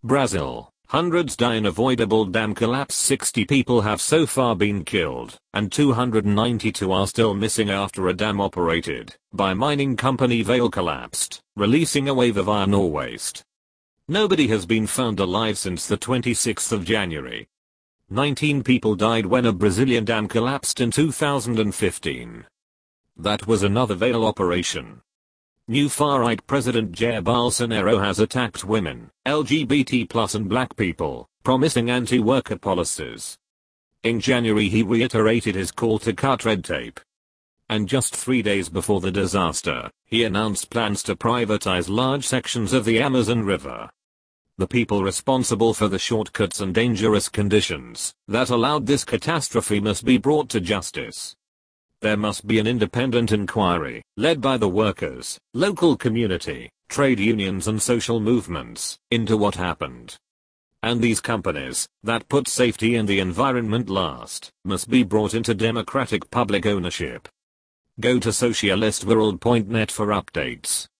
Brazil. Hundreds die in avoidable dam collapse. 60 people have so far been killed, and 292 are still missing after a dam operated by mining company Vale collapsed, releasing a wave of iron ore waste. Nobody has been found alive since the 26th of January. 19 people died when a Brazilian dam collapsed in 2015. That was another Vale operation. New far-right President Jair Bolsonaro has attacked women, LGBT+ and black people, promising anti-worker policies. In January he reiterated his call to cut red tape. And just 3 days before the disaster, he announced plans to privatize large sections of the Amazon River. The people responsible for the shortcuts and dangerous conditions that allowed this catastrophe must be brought to justice. There must be an independent inquiry, led by the workers, local community, trade unions and social movements, into what happened. And these companies, that put safety and the environment last, must be brought into democratic public ownership. Go to socialistworld.net for updates.